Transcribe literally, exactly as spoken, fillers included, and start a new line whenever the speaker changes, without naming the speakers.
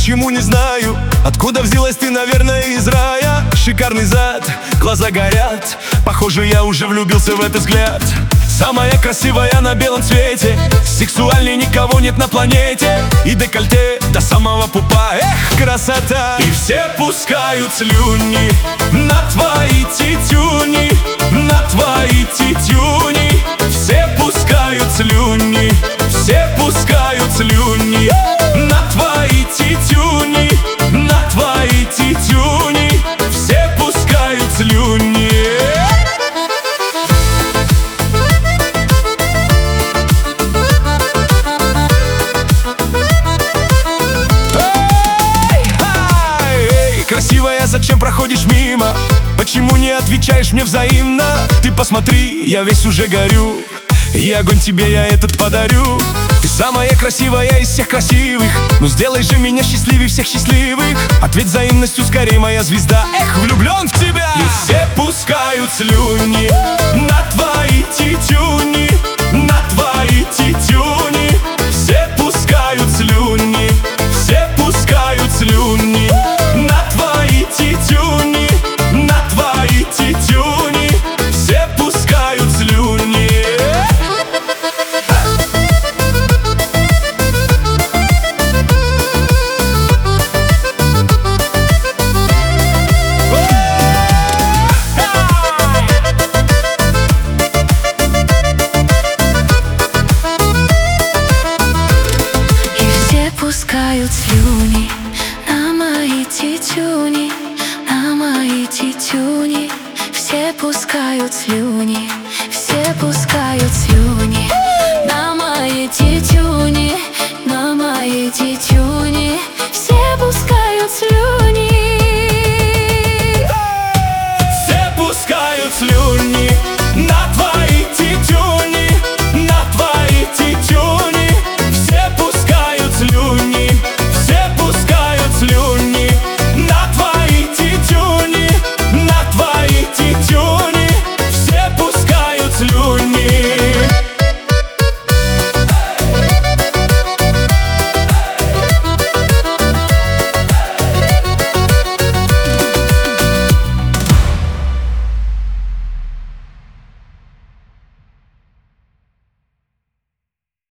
почему не знаю. Откуда взялась ты, наверное, из рая. Шикарный зад, глаза горят. Похоже, я уже влюбился в этот взгляд. Самая красивая на белом цвете, сексуальней никого нет на планете. И декольте до самого пупа, эх, красота. И все пускают слюни на твои титюни, на твои титюни. Все пускают слюни, все пускают слюни на твои титюни, на твои титюни. Все пускают слюни. Красивая, зачем проходишь мимо? Почему не отвечаешь мне взаимно? Ты посмотри, я весь уже горю, и огонь тебе я этот подарю. Ты самая красивая из всех красивых, ну сделай же меня счастливей всех счастливых. Ответь взаимностью скорей, моя звезда. Эх, влюблен в тебя. И все пускают слюни на твои титюни, на твои титюни. Все пускают слюни, все пускают слюни на твои титюни, на твои титюни. Все пускают слюни.
И все пускают слюни на мои титюни, на мои титюни. Все пускают слюни, все пускают слюни на мои титюни, на мои титюни. Все пускают слюни.
Все пускают слюни.